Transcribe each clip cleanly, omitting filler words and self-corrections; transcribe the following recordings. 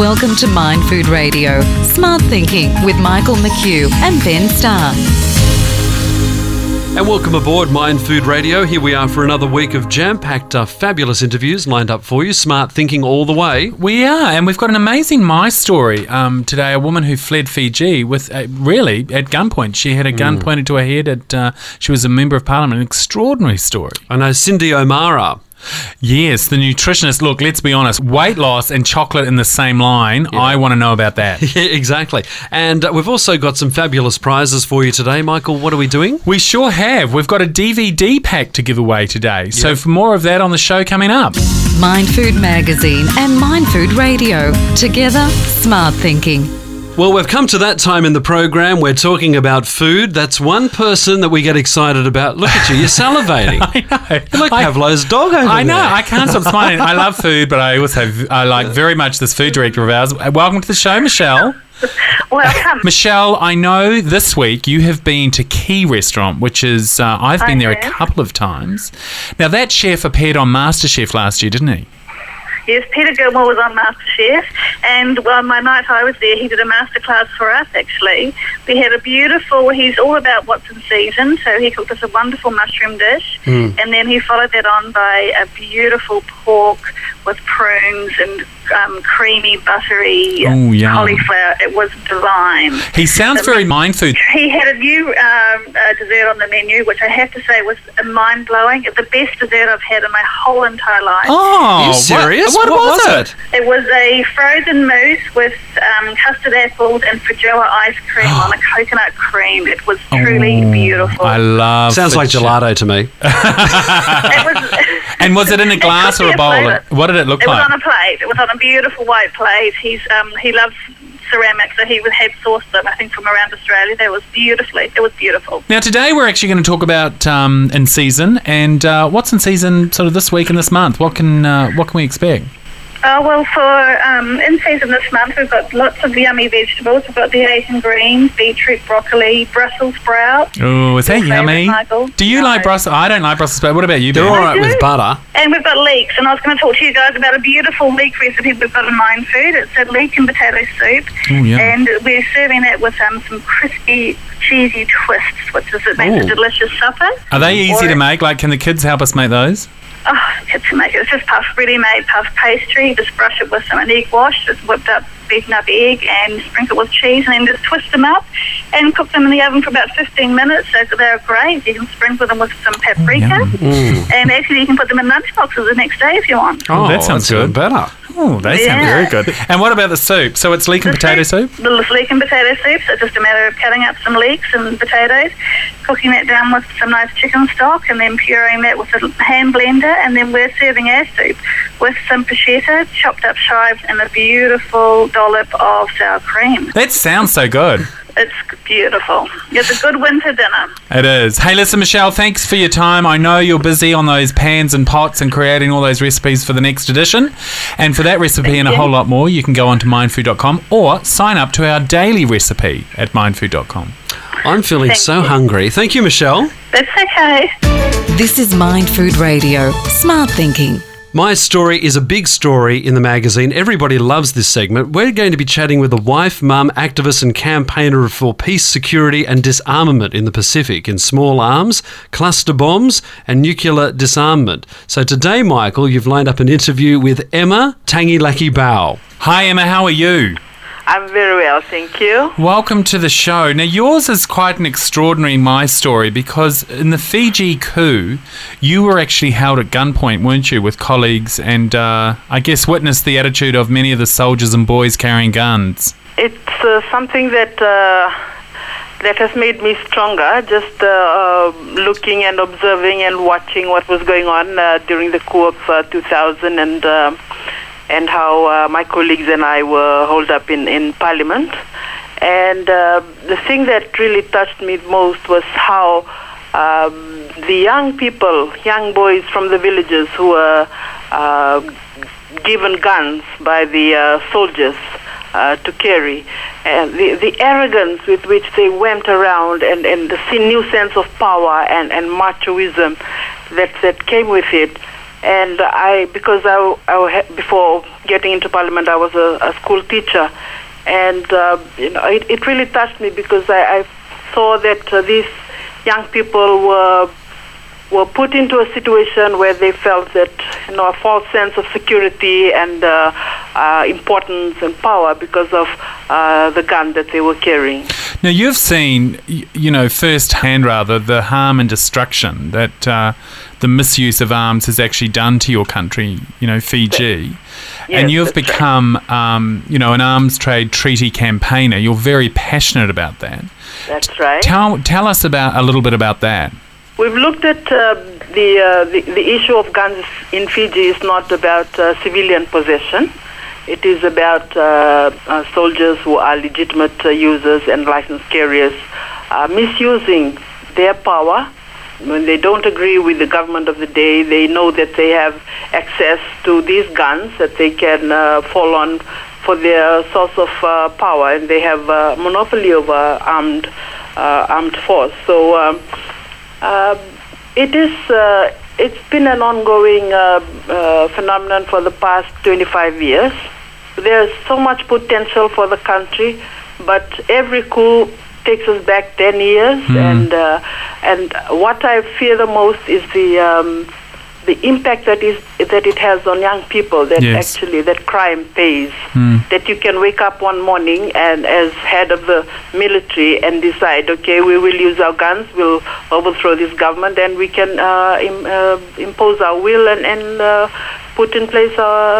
Welcome to Mind Food Radio, Smart Thinking with Michael McHugh and Ben Starr. And welcome aboard Mind Food Radio. Here we are for another week of jam-packed, fabulous interviews lined up for you. Smart thinking all the way. We are, and we've got an amazing My Story today. A woman who fled Fiji with, really, at gunpoint. She had a gun pointed to her head. She was a member of Parliament. An extraordinary story. I know Cindy O'Mara. Yes, the nutritionist. Look, let's be honest. Weight loss and chocolate in the same line. Yeah. I want to know about that. Yeah, exactly. And we've also got some fabulous prizes for you today. Michael, what are we doing? We sure have. We've got a DVD pack to give away today. Yep. So for more of that on the show coming up. Mind Food Magazine and Mind Food Radio. Together, smart thinking. Well, we've come to that time in the program. We're talking about food. That's one person that we get excited about. Look at you, you're salivating. I know. You're like Pavlov's dog over there. I know. I can't stop smiling. I love food, but I like very much this food director of ours. Welcome to the show, Michelle. Welcome. Michelle, I know this week you have been to Key Restaurant, which is, I've been there a couple of times. Now, that chef appeared on MasterChef last year, didn't he? Yes, Peter Gilmore was on MasterChef, and my night I was there, he did a masterclass for us, actually. We had he's all about what's in season, so he cooked us a wonderful mushroom dish, and then he followed that on by a beautiful pork with prunes and creamy, buttery cauliflower. It was divine. He sounds very mind food. He had a new dessert on the menu, which I have to say was mind-blowing. The best dessert I've had in my whole entire life. Oh, are you serious? What was it? It was a frozen mousse with custard apples and Feijoa ice cream on a coconut cream. It was truly beautiful. I love Sounds like gelato to me. And was it in a glass or a bowl? What did it look like? It was on a plate. It was on a beautiful white plate. He loves ceramics, so he had sourced them, I think, from around Australia. It was beautiful. Now, today we're actually going to talk about in season, and what's in season sort of this week and this month. What can we expect? Well, for in season this month, we've got lots of yummy vegetables. We've got the Asian greens, beetroot, broccoli, Brussels sprouts. Oh, is that yummy? Michael? Do you like Brussels? I don't like Brussels sprouts. What about you, Ben? They're all right with butter. And we've got leeks, and I was going to talk to you guys about a beautiful leek recipe we've got in Mind Food. It's a leek and potato soup, and we're serving it with some crispy, cheesy twists, which makes a delicious supper. Are they easy to make? Like, can the kids help us make those? Oh, kids can make it. It's just ready-made puff pastry. Just brush it with an egg wash, just beaten up egg, and sprinkle it with cheese, and then just twist them up and cook them in the oven for about 15 minutes. So they're great. You can sprinkle them with some paprika, and actually you can put them in lunchboxes the next day if you want. Oh, that sounds good. Better. Oh, they sound very good. And what about the soup? So it's leek and potato soup? The leek and potato soup. So it's just a matter of cutting up some leeks and potatoes, cooking that down with some nice chicken stock, and then pureeing that with a hand blender, and then we're serving our soup with some prosciutto, chopped up chives, and a beautiful dollop of sour cream. That sounds so good. It's beautiful. It's a good winter dinner. It is. Hey, listen, Michelle, thanks for your time. I know you're busy on those pans and pots and creating all those recipes for the next edition. And for that recipe and a whole lot more, you can go on to mindfood.com or sign up to our daily recipe at mindfood.com. I'm feeling hungry. Thank you, Michelle. That's okay. This is Mind Food Radio, Smart Thinking. My Story is a big story in the magazine. Everybody loves this segment. We're going to be chatting with a wife, mum, activist and campaigner for peace, security and disarmament in the Pacific in small arms, cluster bombs and nuclear disarmament. So today, Michael, you've lined up an interview with Emma Tangilaki Bao. Hi, Emma. How are you? I'm very well, thank you. Welcome to the show. Now, yours is quite an extraordinary My Story because in the Fiji coup, you were actually held at gunpoint, weren't you, with colleagues and I guess witnessed the attitude of many of the soldiers and boys carrying guns. It's something that has made me stronger, just looking and observing and watching what was going on during the coup of 2000 and how my colleagues and I were holed up in Parliament. And the thing that really touched me most was how the young people, young boys from the villages who were given guns by the soldiers to carry, and the arrogance with which they went around and the new sense of power and machoism that came with it And before getting into Parliament, I was a school teacher, and it really touched me because I saw that these young people were put into a situation where they felt that a false sense of security and importance and power because of the gun that they were carrying. Now you've seen, firsthand rather, the harm and destruction that the misuse of arms has actually done to your country, Fiji. Yes, and you've become, an arms trade treaty campaigner. You're very passionate about that. That's right. Tell us a little bit about that. We've looked at the issue of guns in Fiji is not about civilian possession. It is about soldiers who are legitimate users and licensed carriers misusing their power. When they don't agree with the government of the day, they know that they have access to these guns that they can fall on for their source of power, and they have a monopoly over armed force. So it's been an ongoing phenomenon for the past 25 years. There's so much potential for the country, but every coup takes us back 10 years, and what I fear the most is the impact that it has on young people, that Yes. actually that crime pays. That you can wake up one morning and as head of the military and decide, okay, we will use our guns, we'll overthrow this government, and we can impose our will and put in place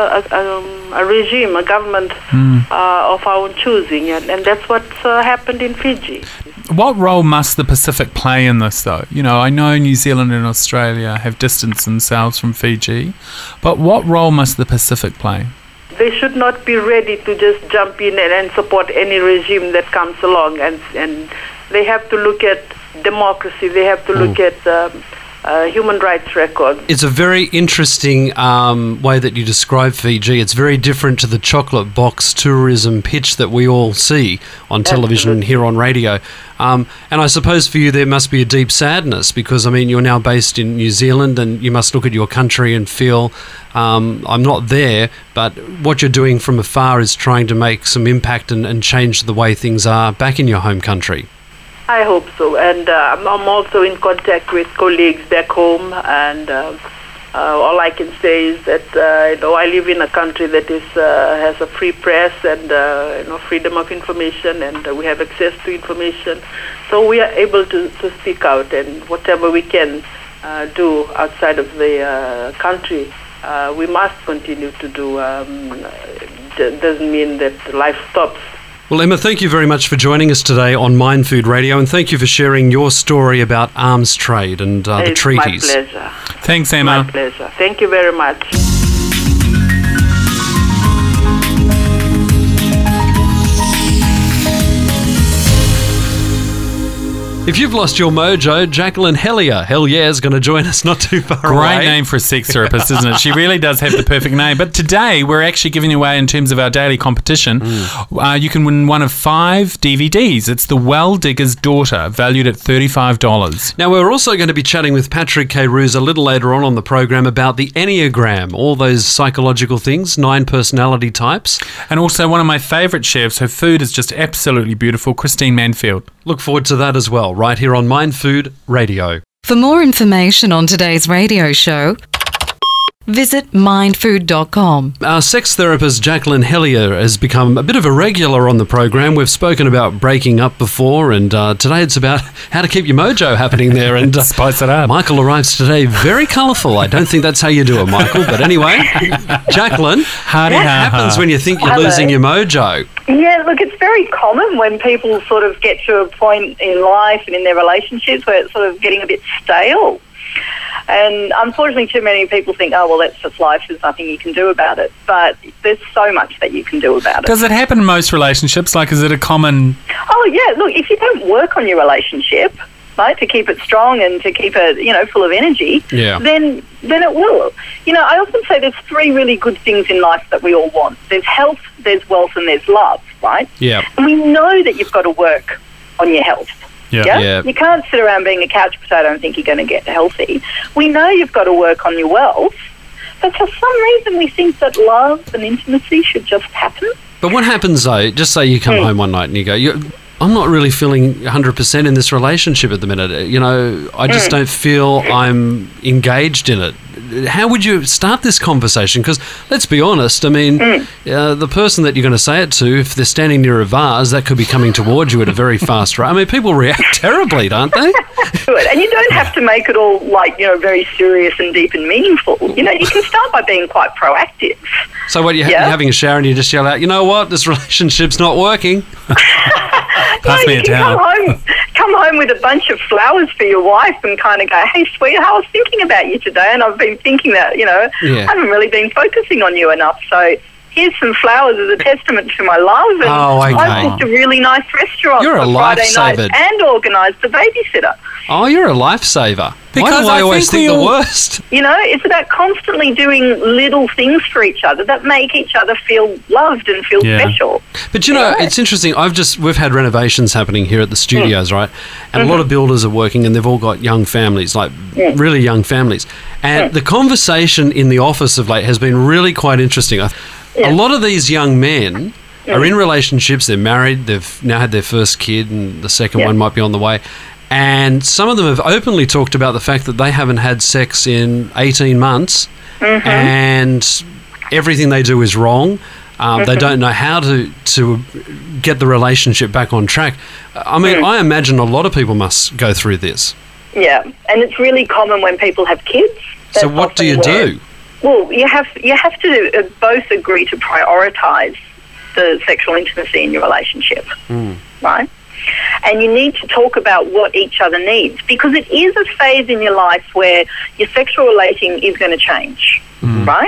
a regime, a government of our own choosing, and that's what's happened in Fiji. What role must the Pacific play in this, though? I know New Zealand and Australia have distanced themselves from Fiji, but what role must the Pacific play? They should not be ready to just jump in and support any regime that comes along, and they have to look at democracy, they have to look at human rights record. It's a very interesting way that you describe Fiji. It's very different to the chocolate box tourism pitch that we all see on television and here on radio. And I suppose for you there must be a deep sadness because, you're now based in New Zealand and you must look at your country and feel, I'm not there, but what you're doing from afar is trying to make some impact and change the way things are back in your home country. I hope so, and I'm also in contact with colleagues back home, and all I can say is that I live in a country that has a free press and freedom of information, and we have access to information, so we are able to speak out, and whatever we can do outside of the country, we must continue to do. Doesn't mean that life stops. Well, Emma, thank you very much for joining us today on Mind Food Radio, and thank you for sharing your story about arms trade and the treaties. It's my pleasure. Thanks, Emma. My pleasure. Thank you very much. If you've lost your mojo, Jacqueline Hellier, is going to join us not too far away. Great name for a sex therapist, isn't it? She really does have the perfect name. But today, we're actually giving away, in terms of our daily competition, you can win one of 5 DVDs. It's The Well Digger's Daughter, valued at $35. Now, we're also going to be chatting with Patrick K. Roos a little later on the program about the Enneagram, all those psychological things, 9 personality types. And also one of my favourite chefs, her food is just absolutely beautiful, Christine Manfield. Look forward to that as well, right here on Mind Food Radio. For more information on today's radio show, visit mindfood.com. Our sex therapist Jacqueline Hellier has become a bit of a regular on the program. We've spoken about breaking up before, and today it's about how to keep your mojo happening there. And Spice it up. Michael arrives today very colourful. I don't think that's how you do it, Michael. But anyway, Jacqueline, what happens when you think you're losing your mojo? Yeah, look, it's very common when people sort of get to a point in life and in their relationships where it's sort of getting a bit stale. And unfortunately, too many people think, oh, well, that's just life. There's nothing you can do about it. But there's so much that you can do about it. Does it happen in most relationships? Like, is it a common... Oh, yeah. Look, if you don't work on your relationship, right, to keep it strong and to keep it, full of energy, then it will. I often say there's 3 really good things in life that we all want. There's health, there's wealth, and there's love, right? Yeah. And we know that you've got to work on your health. Yeah. You can't sit around being a couch potato and think you're going to get healthy. We know you've got to work on your wealth, But for some reason we think that love and intimacy should just happen. But what happens though, just say you come home one night and you go, I'm not really feeling 100% in this relationship at the minute. You know, I just don't feel I'm engaged in it. How would you start this conversation? Because let's be honest, I mean, the person that you're going to say it to, if they're standing near a vase, that could be coming towards you at a very fast rate. I mean, people react terribly, don't they? Good. And you don't have to make it all like, you know, very serious and deep and meaningful. You know, you can start by being quite proactive. So what, you're having a shower and you just yell out, you know what, this relationship's not working. Pass me a towel. Come home with a bunch of flowers for your wife and kind of go, hey, sweetheart, I was thinking about you today and I've been thinking that, you know, I haven't really been focusing on you enough. So here's some flowers as a testament to my love. And I've booked a really nice restaurant for Friday night lifesaver. And organised the babysitter. Oh, you're a lifesaver. Why do I always think the worst? You know, it's about constantly doing little things for each other that make each other feel loved and feel special. But you know, it's interesting. We've had renovations happening here at the studios, right? And a lot of builders are working, and they've all got young families, like really young families. And the conversation in the office of late has been really quite interesting. A lot of these young men are in relationships. They're married. They've now had their first kid, and the second one might be on the way. And some of them have openly talked about the fact that they haven't had sex in 18 months and everything they do is wrong. They don't know how to get the relationship back on track. I mean, I imagine a lot of people must go through this. Yeah, and it's really common when people have kids. So what do you do? Well, you have to both agree to prioritise the sexual intimacy in your relationship, right? And you need to talk about what each other needs, because it is a phase in your life where your sexual relating is going to change, right?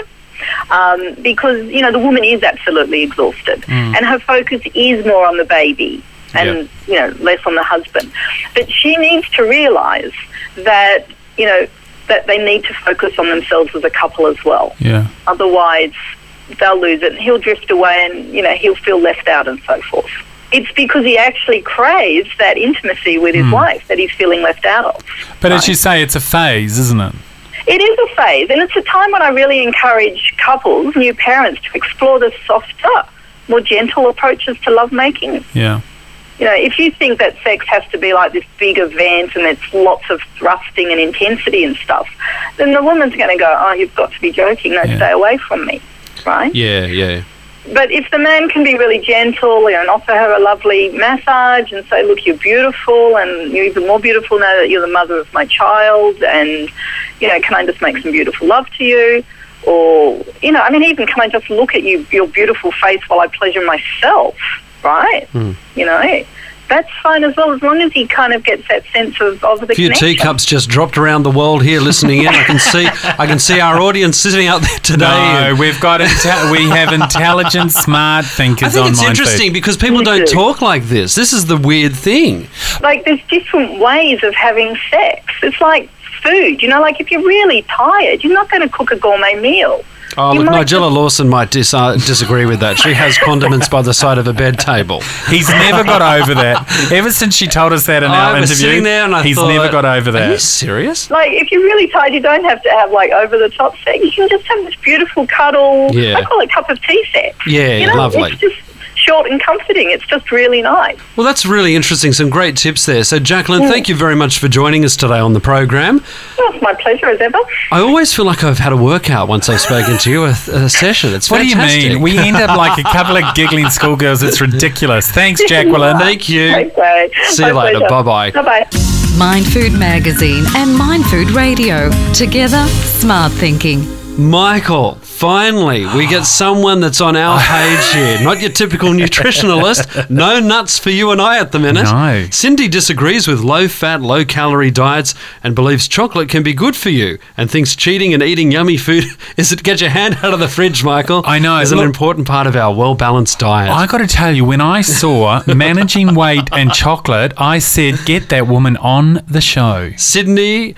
Because, you know, the woman is absolutely exhausted and her focus is more on the baby and, you know, less on the husband. But she needs to realise that, you know, that they need to focus on themselves as a couple as well. Yeah. Otherwise, they'll lose it and he'll drift away and, you know, he'll feel left out and so forth. It's because he actually craves that intimacy with his wife that he's feeling left out of. But as you say, it's a phase, isn't it? It is a phase, and it's a time when I really encourage couples, new parents, to explore the softer, more gentle approaches to lovemaking. Yeah. You know, if you think that sex has to be like this big event and it's lots of thrusting and intensity and stuff, then the woman's going to go, oh, you've got to be joking, no, stay away from me, right? Yeah, yeah. But if the man can be really gentle, you know, and offer her a lovely massage and say, look, you're beautiful and you're even more beautiful now that you're the mother of my child and, you know, can I just make some beautiful love to you? Or, you know, I mean, even can I just look at your beautiful face while I pleasure myself, right? You know, that's fine as well, as long as he kind of gets that sense of the connection. A few teacups just dropped around the world here listening in. I can see our audience sitting out there today. No, we have intelligent, smart thinkers on I think it's interesting because people don't talk like this. This is the weird thing. Like, there's different ways of having sex. It's like food, you know, like if you're really tired, you're not going to cook a gourmet meal. Oh, look, Nigella Lawson might disagree with that. She has condiments by the side of a bed table. He's never got over that. Ever since she told us that in our interview, sitting there and he's never got over that. Are you serious? Like, if you're really tired, you don't have to have, like, over-the-top sex. You can just have this beautiful cuddle. Yeah. I call it cup of tea sex. Yeah, you know, lovely. It's just short and comforting. It's just really nice. Well, that's really interesting. Some great tips there. So, Jacqueline, thank you very much for joining us today on the program. Well, it's my pleasure as ever. I always feel like I've had a workout once I've spoken to you, a session. It's fantastic. What do you mean? We end up like a couple of giggling schoolgirls. It's ridiculous. Thanks, Jacqueline. Thank you. Okay. See you later. Bye-bye. Bye-bye. Mind Food Magazine and Mind Food Radio. Together, smart thinking. Michael, finally, we get someone that's on our page here. Not your typical nutritionalist. No nuts for you and I at the minute. No. Cindy disagrees with low-fat, low-calorie diets and believes chocolate can be good for you and thinks cheating and eating yummy food is to get your hand out of the fridge, Michael. I know. Is an important part of our well-balanced diet. I got to tell you, when I saw managing weight and chocolate, I said, get that woman on the show. Cindy.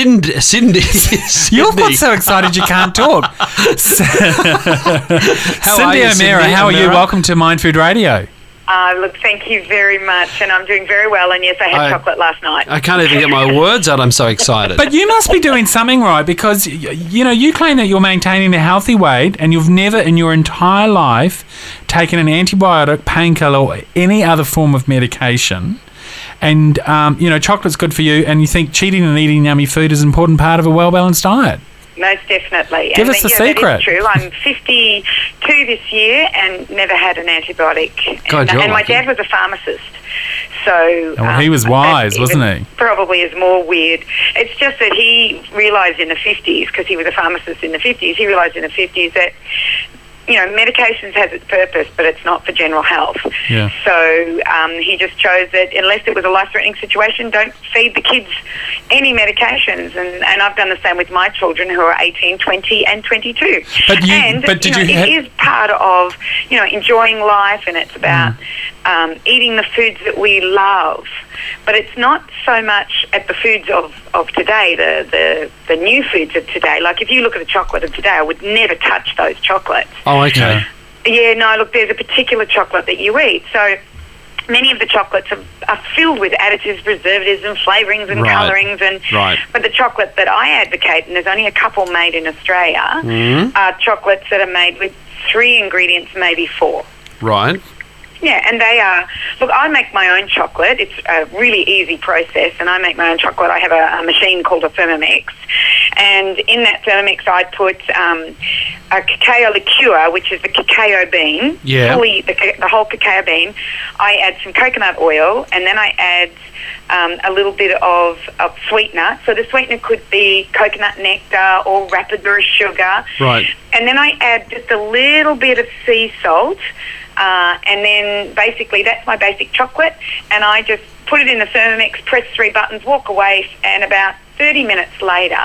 You've got so excited you can't talk. Cindy O'Meara, how are you? Welcome to Mind Food Radio. Look, thank you very much, and I'm doing very well. And yes, I had chocolate last night. I can't even get my words out. I'm so excited. But you must be doing something right, because you claim that you're maintaining a healthy weight, and you've never in your entire life taken an antibiotic, painkiller, or any other form of medication. And chocolate's good for you, and you think cheating and eating yummy food is an important part of a well-balanced diet. Most definitely. Give us the secret. That is true. I'm 52 this year and never had an antibiotic. God, and my dad was a pharmacist. So he was wise, wasn't he? Probably is more weird. It's just that he realised in the 50s, because he was a pharmacist in the 50s, he realised in the 50s that medications has its purpose, but it's not for general health. Yeah. So he just chose that unless it was a life-threatening situation, don't feed the kids any medications. And I've done the same with my children, who are 18, 20 and 22. It is part of, enjoying life, and it's about eating the foods that we love. But it's not so much at the foods of today, the new foods of today. Like if you look at the chocolate of today, I would never touch those chocolates. Oh, okay. Yeah, no, look, there's a particular chocolate that you eat. So many of the chocolates are filled with additives, preservatives and flavourings and colourings. But the chocolate that I advocate, and there's only a couple made in Australia, are chocolates that are made with 3 ingredients, maybe 4. Right. Yeah, and they are... Look, I make my own chocolate. It's a really easy process, and I make my own chocolate. I have a machine called a Thermomix, and in that Thermomix I put a cacao liqueur, which is the cacao bean, fully the whole cacao bean. I add some coconut oil, and then I add a little bit of sweetener. So the sweetener could be coconut nectar or rapadura sugar. Right. And then I add just a little bit of sea salt. And then basically that's my basic chocolate, and I just put it in the Thermomix, press 3 buttons, walk away, and about 30 minutes later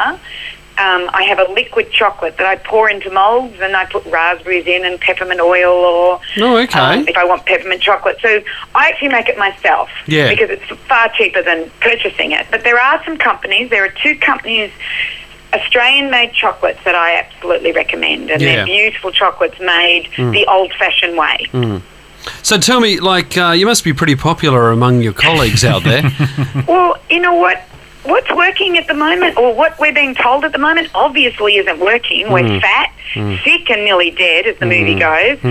I have a liquid chocolate that I pour into moulds, and I put raspberries in and peppermint oil, or if I want peppermint chocolate. So I actually make it myself because it's far cheaper than purchasing it. But there are some companies, there are 2 companies, Australian-made chocolates that I absolutely recommend, and they're beautiful chocolates made the old-fashioned way. So tell me, you must be pretty popular among your colleagues out there. Well, you know what? What's working at the moment, or what we're being told at the moment, obviously isn't working. We're fat, sick and nearly dead, as the movie goes.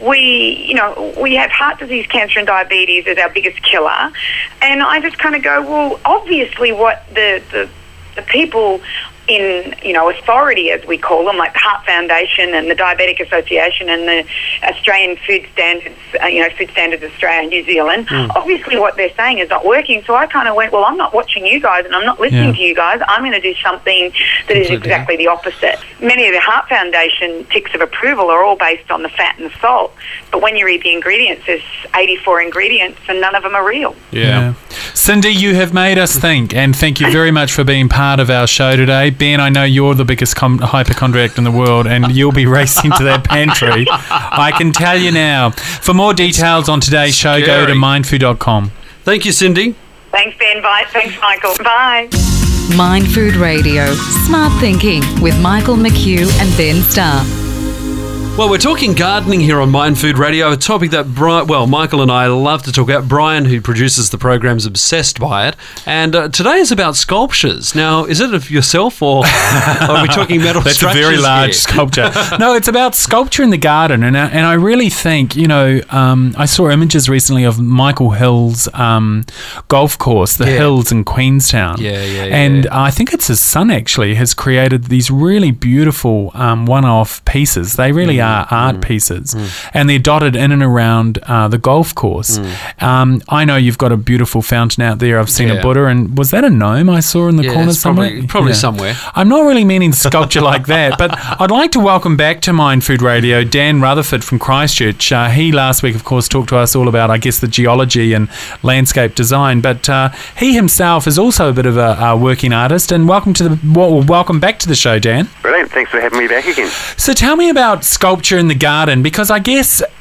We have heart disease, cancer and diabetes as our biggest killer. And I just kind of go, well, obviously what the people in, authority, as we call them, like the Heart Foundation and the Diabetic Association and the Australian Food Standards, Food Standards Australia and New Zealand, obviously what they're saying is not working. So I kind of went, well, I'm not watching you guys and I'm not listening to you guys. I'm going to do something that is exactly the opposite. Many of the Heart Foundation ticks of approval are all based on the fat and the salt. But when you read the ingredients, there's 84 ingredients and none of them are real. Yeah. Cindy, you have made us think, and thank you very much for being part of our show today. Ben, I know you're the biggest hypochondriac in the world, and you'll be racing to that pantry. I can tell you now. For more details on today's show, go to mindfood.com. Thank you, Cindy. Thanks, Ben. Bye. Thanks, Michael. Bye. Mind Food Radio. Smart Thinking with Michael McHugh and Ben Starr. Well, we're talking gardening here on Mind Food Radio, a topic that Michael and I love to talk about. Brian, who produces the program, is obsessed by it. And today is about sculptures. Now, is it of yourself, or are we talking metal That's structures? That's a very large sculpture. No, it's about sculpture in the garden. And I really think, I saw images recently of Michael Hill's golf course, the Hills in Queenstown. And I think it's his son, actually, has created these really beautiful one-off pieces. They really are art pieces, and they're dotted in and around the golf course. I know you've got a beautiful fountain out there. I've seen a Buddha, and was that a gnome I saw in the corner somewhere? Probably somewhere. I'm not really meaning sculpture like that, but I'd like to welcome back to Mind Food Radio Dan Rutherford from Christchurch. He last week, of course, talked to us all about, I guess, the geology and landscape design, but he himself is also a bit of a working artist. And welcome back to the show, Dan. Brilliant. Thanks for having me back again. So tell me about sculpture in the garden, because I guess,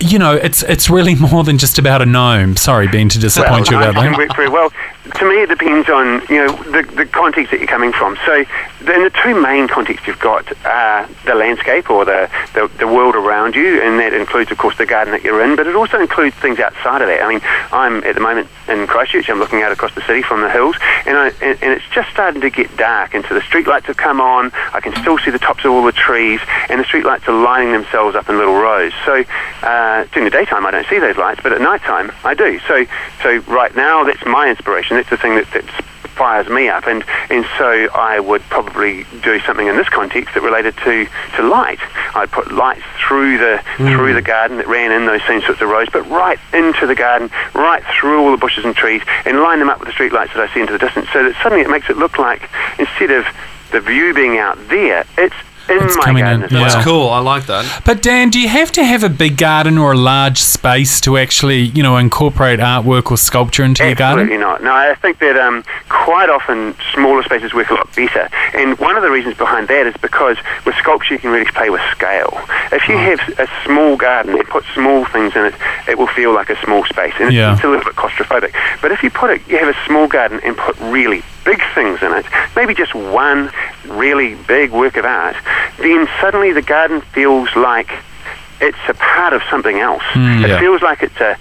it's really more than just about a gnome. Sorry, Ben, to disappoint you about It can that. work very well. To me, it depends on the context that you're coming from. So, in the two main contexts you've got the landscape or the world around you, and that includes, of course, the garden that you're in, but it also includes things outside of that. I mean, I'm at the moment in Christchurch. I'm looking out across the city from the hills, and it's just starting to get dark, and so the street lights have come on. I can still see the tops of all the trees, and the street lights are lining themselves up in little rows. So during the daytime I don't see those lights, but at night time I do. So right now that's my inspiration. That's the thing that fires me up, and so I would probably do something in this context that related to light. I'd put lights through the garden that ran in those same sorts of rows, but right into the garden, right through all the bushes and trees, and line them up with the street lights that I see into the distance, so that suddenly it makes it look like, instead of the view being out there, it's It's my coming garden in, as well. yeah. That's cool. I like that. But Dan, do you have to have a big garden or a large space to actually, incorporate artwork or sculpture into your garden? Absolutely not. No, I think that quite often smaller spaces work a lot better. And one of the reasons behind that is because with sculpture you can really play with scale. If you have a small garden and put small things in it, it will feel like a small space. And it's a little bit claustrophobic. But if you have a small garden and put really big things in it, maybe just one really big work of art, then suddenly the garden feels like it's a part of something else. It feels like it's a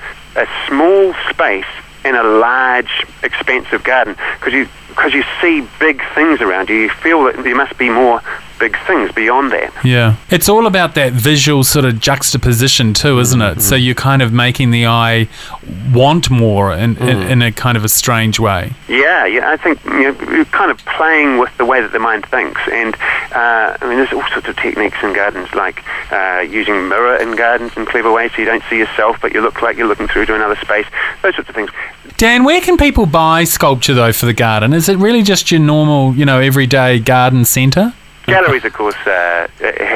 small space in a large, expansive garden, because you see big things around you. You feel that there must be more big things beyond that. Yeah. It's all about that visual sort of juxtaposition too, isn't it? So you're kind of making the eye want more in a kind of a strange way. Yeah, I think you're kind of playing with the way that the mind thinks. And there's all sorts of techniques in gardens, like using mirror in gardens in clever ways, so you don't see yourself, but you look like you're looking through to another space. Those sorts of things. Dan, where can people buy sculpture though for the garden? Is it really just your normal, everyday garden centre? Galleries, of course, have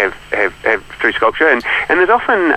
through sculpture, and there's often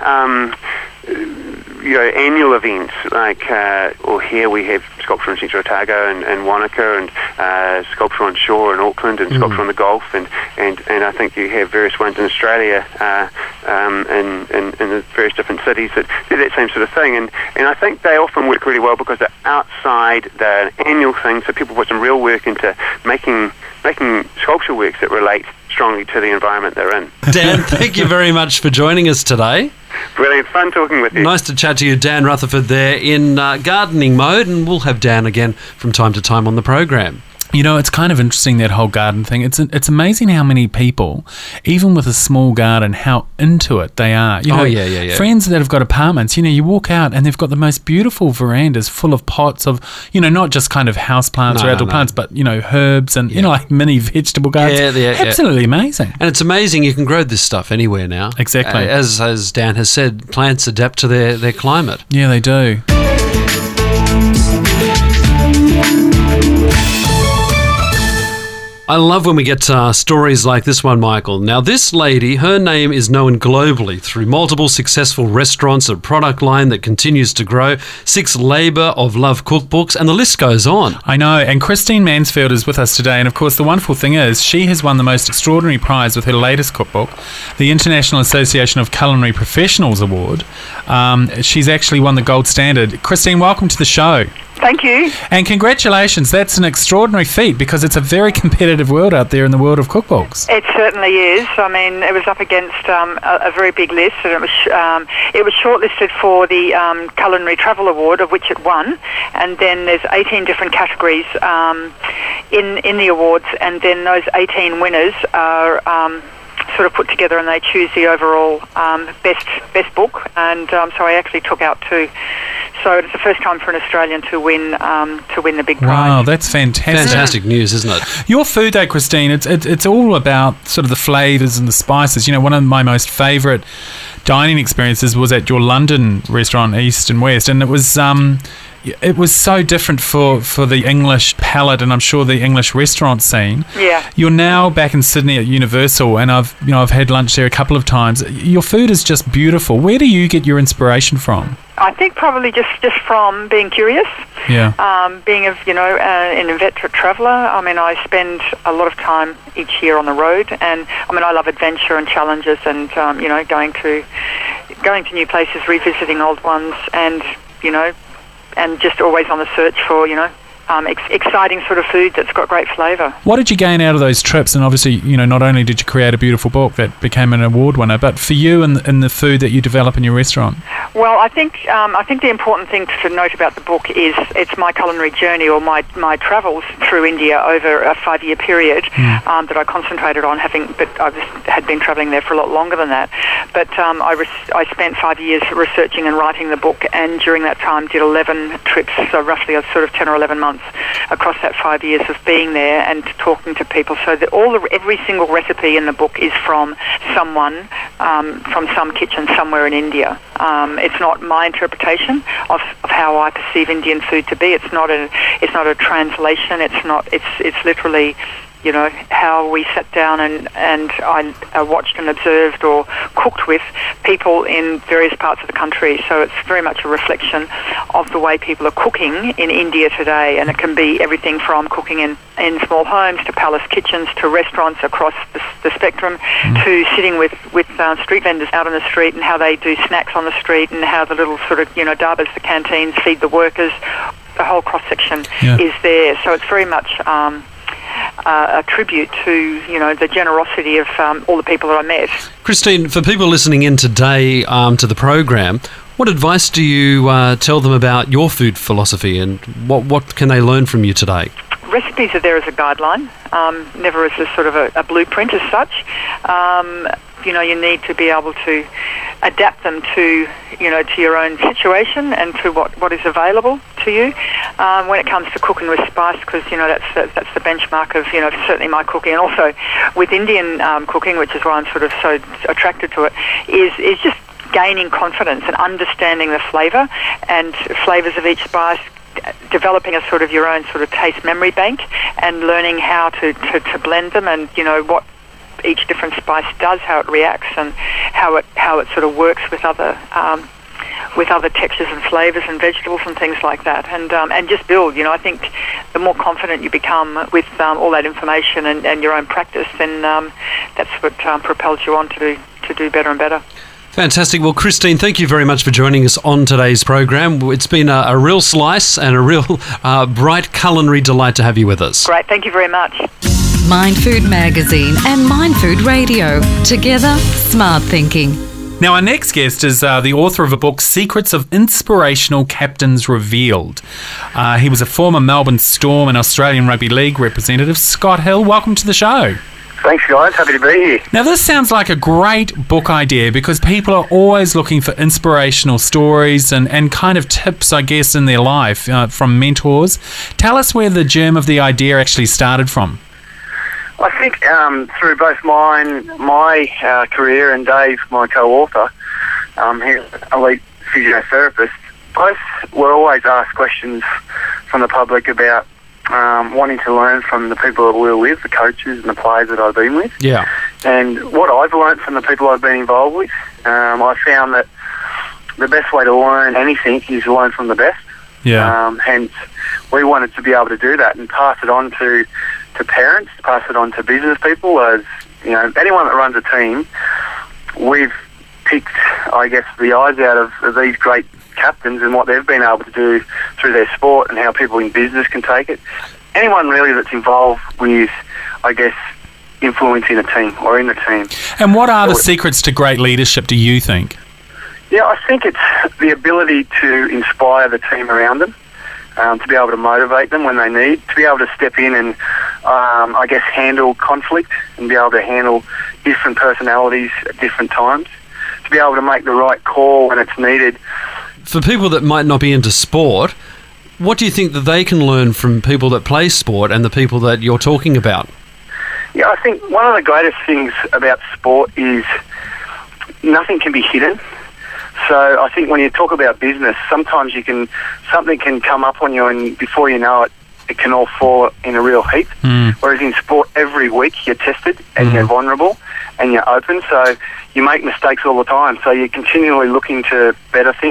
annual events like, here we have sculpture in Central Otago and Wanaka, and sculpture on shore in Auckland, and sculpture on the Gulf, and I think you have various ones in Australia in the various different cities that do that same sort of thing, and I think they often work really well because they're outside the annual thing, so people put some real work into making sculpture works that relate strongly to the environment they're in. Dan, thank you very much for joining us today. Brilliant. Fun talking with you. Nice to chat to you, Dan Rutherford, there in gardening mode, and we'll have Dan again from time to time on the program. It's kind of interesting, that whole garden thing. It's amazing how many people, even with a small garden, how into it they are. Friends that have got apartments, you walk out and they've got the most beautiful verandas full of pots of, not just kind of house plants or outdoor plants, but, herbs and, like mini vegetable gardens. Absolutely amazing. And it's amazing you can grow this stuff anywhere now. Exactly. As Dan has said, plants adapt to their climate. Yeah, they do. I love when we get stories like this one, Michael. Now, this lady, her name is known globally through multiple successful restaurants, a product line that continues to grow, 6 Labour of Love cookbooks, and the list goes on. I know, and Christine Mansfield is with us today, and of course the wonderful thing is she has won the most extraordinary prize with her latest cookbook, the International Association of Culinary Professionals Award. She's actually won the gold standard. Christine, welcome to the show. Thank you. And congratulations, that's an extraordinary feat because it's a very competitive world out there in the world of cookbooks. It certainly is. I mean, it was up against a very big list, and it was shortlisted for the Culinary Travel Award, of which it won, and then there's 18 different categories in the awards, and then those 18 winners are sort of put together, and they choose the overall best book, and so I actually took out 2. So it's the first time for an Australian to win the big prize. Wow, that's fantastic. Fantastic news, isn't it? Your food, though, Christine, it's all about sort of the flavours and the spices. One of my most favourite dining experiences was at your London restaurant, East and West, and it was so different for the English palate, and I'm sure the English restaurant scene. Yeah. You're now back in Sydney at Universal, and I've had lunch there a couple of times. Your food is just beautiful. Where do you get your inspiration from? I think probably just from being curious. Yeah. Being an inveterate traveller. I mean, I spend a lot of time each year on the road, and I mean, I love adventure and challenges, and going to new places, revisiting old ones, and and just always on the search for exciting sort of food that's got great flavour. What did you gain out of those trips? And obviously, not only did you create a beautiful book that became an award winner, but for you and the food that you develop in your restaurant. Well, I think the important thing to note about the book is it's my culinary journey, or my travels through India over a 5-year period that I concentrated on but I had been travelling there for a lot longer than that. But I spent 5 years researching and writing the book, and during that time did 11 trips, so roughly a sort of 10 or 11 months across that 5 years of being there and talking to people. So that every single recipe in the book is from someone, from some kitchen somewhere in India. It's not my interpretation of how I perceive Indian food to be. It's not a translation. It's literally how we sat down and I watched and observed or cooked with people in various parts of the country. So it's very much a reflection of the way people are cooking in India today, and it can be everything from cooking in small homes to palace kitchens to restaurants across the spectrum, to sitting with street vendors out on the street and how they do snacks on the street, and how the little sort of dhabas, the canteens, feed the workers. The whole cross-section is there. So it's very much a tribute to the generosity of all the people that I met. Christine, for people listening in today to the program, what advice do you tell them about your food philosophy, and what can they learn from you today? Recipes are there as a guideline, never as a sort of a blueprint as such. You need to be able to adapt them to your own situation and to what is available to you. When it comes to cooking with spice, because that's the benchmark of certainly my cooking, and also with Indian cooking, which is why I'm sort of so attracted to it, is just gaining confidence and understanding the flavour and flavours of each spice, developing a sort of your own sort of taste memory bank, and learning how to blend them, and what each different spice does, how it reacts, and how it sort of works with other textures and flavours and vegetables and things like that, and just build. I think the more confident you become with all that information and your own practice, then that's what propels you on to do better and better. Fantastic. Well, Christine, thank you very much for joining us on today's program. It's been a real slice and a real bright culinary delight to have you with us. Great. Thank you very much. Mind Food Magazine and Mind Food Radio. Together, smart thinking. Now, our next guest is the author of a book, Secrets of Inspirational Captains Revealed. He was a former Melbourne Storm and Australian Rugby League representative. Scott Hill, welcome to the show. Thanks, guys. Happy to be here. Now, this sounds like a great book idea, because people are always looking for inspirational stories and kind of tips, I guess, in their life from mentors. Tell us where the germ of the idea actually started from. I think through both my career and Dave, my co-author, he's an elite physiotherapist, both were always asked questions from the public about wanting to learn from the people that we were with, the coaches and the players that I've been with. Yeah. And what I've learned from the people I've been involved with, I found that the best way to learn anything is to learn from the best. Yeah. Hence, we wanted to be able to do that and pass it on to parents, pass it on to business people. As anyone that runs a team, we've picked, I guess, the eyes out of these great captains and what they've been able to do through their sport, and how people in business can take it. Anyone really that's involved with, I guess, influencing a team or in the team. And what are the secrets to great leadership, do you think? Yeah, I think it's the ability to inspire the team around them, to be able to motivate them when they need, to be able to step in and, I guess, handle conflict and be able to handle different personalities at different times, to be able to make the right call when it's needed. For people that might not be into sport, what do you think that they can learn from people that play sport and the people that you're talking about? Yeah, I think one of the greatest things about sport is nothing can be hidden. So I think when you talk about business, sometimes something can come up on you, and before you know it, it can all fall in a real heap. Whereas in sport, every week you're tested and you're vulnerable and you're open, so you make mistakes all the time. So you're continually looking to better things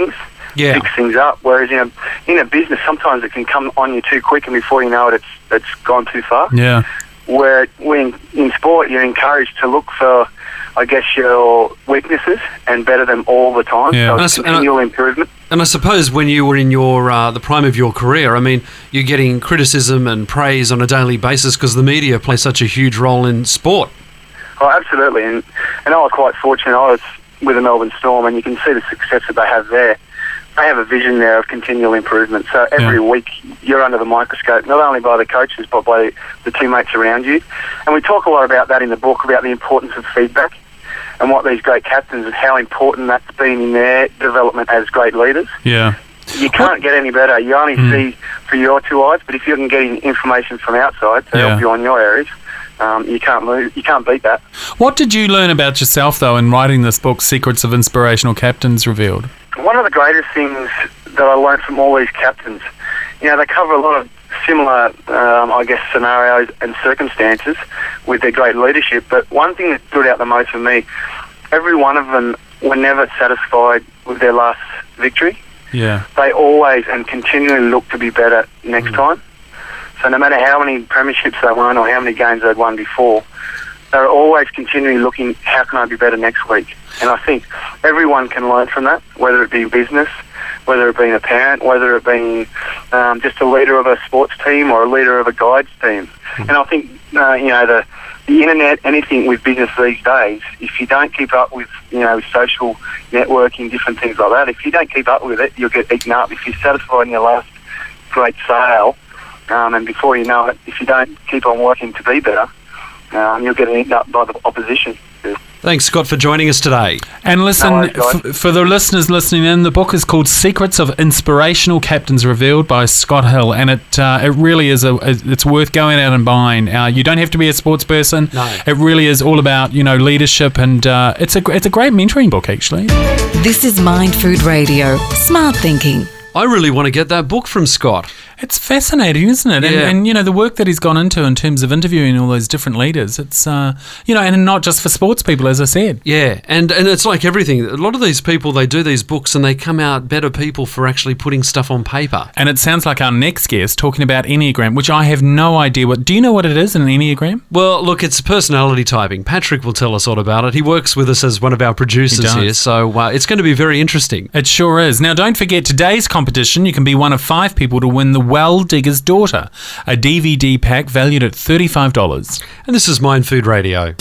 Yeah. fix things up. Whereas in a business, sometimes it can come on you too quick, and before you know it, it's gone too far. Yeah. Where when in sport, you're encouraged to look for, I guess, your weaknesses and better them all the time. Yeah. So it's continual improvement. And I suppose when you were in your the prime of your career, I mean, you're getting criticism and praise on a daily basis because the media play such a huge role in sport. Oh, absolutely. And I was quite fortunate. I was with the Melbourne Storm, and you can see the success that they have there. They have a vision there of continual improvement. So every week you're under the microscope, not only by the coaches, but by the teammates around you. And we talk a lot about that in the book, about the importance of feedback and what these great captains and how important that's been in their development as great leaders. Yeah. You can't get any better. You only see through your two eyes, but if you can get information from outside to help you on your areas, you can't lose. You can't beat that. What did you learn about yourself, though, in writing this book, Secrets of Inspirational Captains Revealed? One of the greatest things that I learned from all these captains, they cover a lot of similar, I guess, scenarios and circumstances with their great leadership. But one thing that stood out the most for me, every one of them were never satisfied with their last victory. Yeah. They always and continually look to be better next time. So no matter how many premierships they won or how many games they'd won before, they're always continually looking, how can I be better next week? And I think everyone can learn from that, whether it be business, whether it be a parent, whether it be just a leader of a sports team or a leader of a guides team. And I think, the internet, anything with business these days, if you don't keep up with, social networking, different things like that, if you don't keep up with it, you'll get eaten up. If you're satisfied in your last great sale, and before you know it, if you don't keep on working to be better, you'll get eaten up by the opposition. Thanks, Scott, for joining us today. And listen, No worries, guys. for the listeners listening in, the book is called Secrets of Inspirational Captains Revealed by Scott Hill, and it really is it's worth going out and buying. You don't have to be a sports person. No. It really is all about leadership, and it's a great mentoring book, actually. This is Mind Food Radio. Smart thinking. I really want to get that book from Scott. It's fascinating, isn't it? Yeah. And the work that he's gone into in terms of interviewing all those different leaders, it's, and not just for sports people, as I said. Yeah, and it's like everything. A lot of these people, they do these books and they come out better people for actually putting stuff on paper. And it sounds like our next guest talking about Enneagram, which I have no idea what. Do you know what it is, an Enneagram? Well, look, it's personality typing. Patrick will tell us all about it. He works with us as one of our producers here, so it's going to be very interesting. It sure is. Now, don't forget today's competition. You can be one of 5 people to win The Well Digger's Daughter, a DVD pack valued at $35. And this is Mind Food Radio.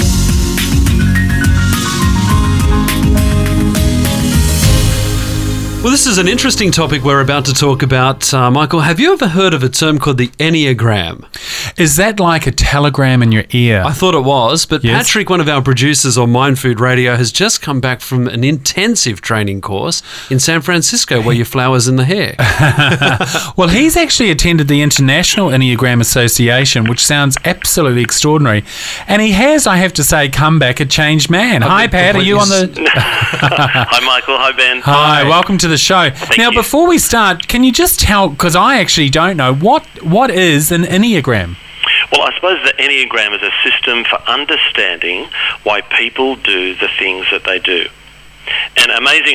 Well, this is an interesting topic we're about to talk about. Michael, have you ever heard of a term called the Enneagram? Is that like a telegram in your ear? I thought it was, but Yes. Patrick, one of our producers on Mind Food Radio, has just come back from an intensive training course in San Francisco where your flowers in the hair. Well, he's actually attended the International Enneagram Association, which sounds absolutely extraordinary. And he has, I have to say, come back a changed man. Hi, Pat. Are you on the... Hi, Michael. Hi, Ben. Hi, welcome to the show. Now, you. before we start, can you just tell, because I actually don't know, what is an Enneagram? Well, I suppose the Enneagram is a system for understanding why people do the things that they do. And amazing,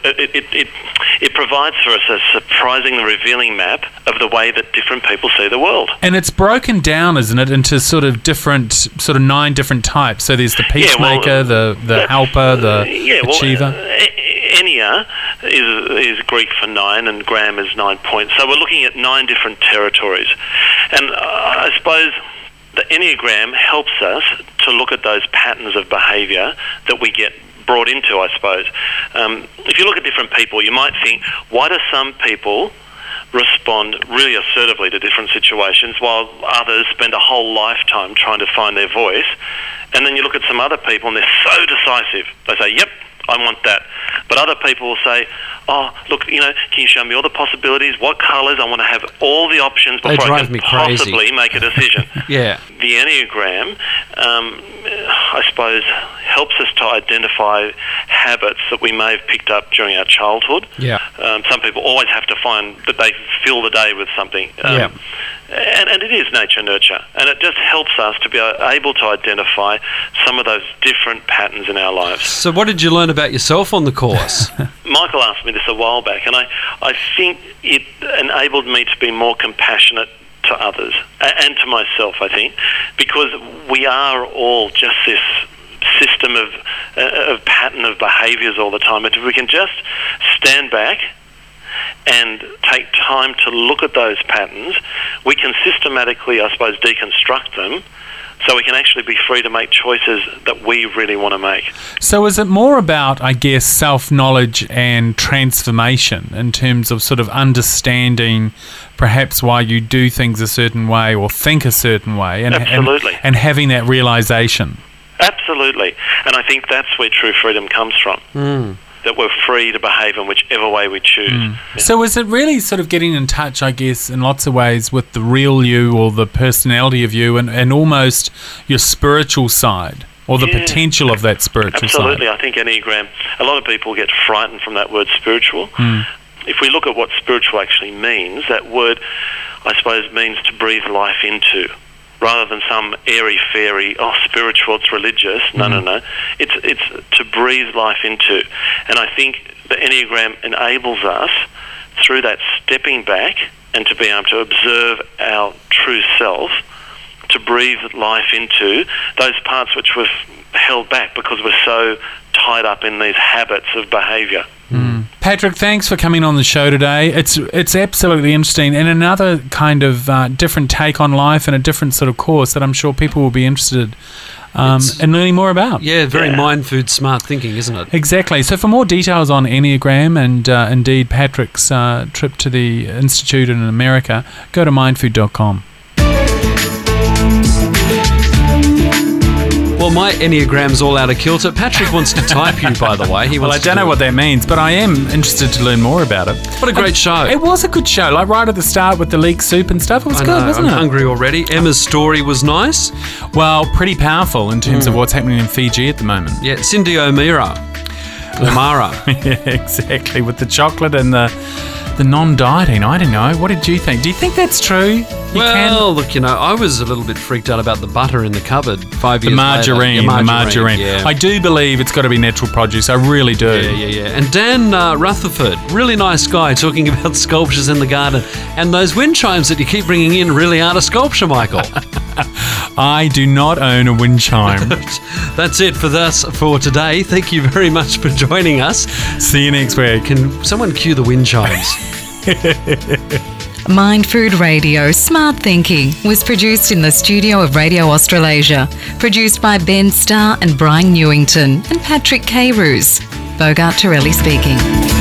it provides for us a surprisingly revealing map of the way that different people see the world. And it's broken down, isn't it, into sort of 9 different types. So there's the peacemaker, the helper, the achiever. Ennea is Greek for 9 and gram is 9 points. So we're looking at 9 different territories. And I suppose the Enneagram helps us to look at those patterns of behaviour that we get brought into, I suppose. If you look at different people, you might think, why do some people respond really assertively to different situations while others spend a whole lifetime trying to find their voice? And then you look at some other people and they're so decisive. They say, yep, I want that. But other people will say, oh, look, can you show me all the possibilities? What colours? I want to have all the options before I can possibly make a decision. Yeah. The Enneagram, I suppose, helps us to identify habits that we may have picked up during our childhood. Yeah. Some people always have to find that they fill the day with something. And it is nature-nurture. And it just helps us to be able to identify some of those different patterns in our lives. So what did you learn about yourself on the course? My Michael asked me this a while back, and I think it enabled me to be more compassionate to others and to myself, I think, because we are all just this system of pattern of behaviours all the time. But if we can just stand back and take time to look at those patterns, we can systematically, I suppose, deconstruct them, so we can actually be free to make choices that we really want to make. So is it more about, I guess, self-knowledge and transformation in terms of sort of understanding perhaps why you do things a certain way or think a certain way, and Absolutely. and having that realisation? Absolutely. And I think that's where true freedom comes from. That we're free to behave in whichever way we choose. Yeah. So is it really sort of getting in touch, I guess, in lots of ways with the real you or the personality of you and almost your spiritual side or the potential of that spiritual Absolutely. side? I think Enneagram, a lot of people get frightened from that word spiritual. If we look at what spiritual actually means, that word, I suppose, means to breathe life into. Rather than some airy-fairy, spiritual, it's religious. No. It's to breathe life into. And I think the Enneagram enables us, through that stepping back and to be able to observe our true self, to breathe life into those parts which we've held back because we're so tied up in these habits of behaviour. Patrick, thanks for coming on the show today. It's absolutely interesting and another kind of different take on life and a different sort of course that I'm sure people will be interested in learning more about. Yeah, very mind, food, smart thinking, isn't it? Exactly. So for more details on Enneagram and indeed Patrick's trip to the Institute in America, go to mindfood.com. Well, my Enneagram's all out of kilter. Patrick wants to type you, by the way. Well, I don't know what that means, but I am interested to learn more about it. What a great show. It was a good show, like right at the start with the leek soup and stuff. It was good, wasn't it? I'm hungry already. Emma's story was nice. Well, pretty powerful in terms of what's happening in Fiji at the moment. Yeah, Cindy O'Mara. Yeah, exactly, with the chocolate and the non-dieting. I don't know. What did you think? Do you think that's true? Look, I was a little bit freaked out about the butter in the cupboard 5 years later. The margarine. Yeah. I do believe it's got to be natural produce. I really do. Yeah. And Dan Rutherford, really nice guy, talking about sculptures in the garden. And those wind chimes that you keep bringing in really aren't a sculpture, Michael. I do not own a wind chime. That's it for today. Thank you very much for joining us. See you next week. Can someone cue the wind chimes? Mind Food Radio Smart Thinking was produced in the studio of Radio Australasia. Produced by Ben Starr and Brian Newington and Patrick K. Roos. Bogart Torelli speaking.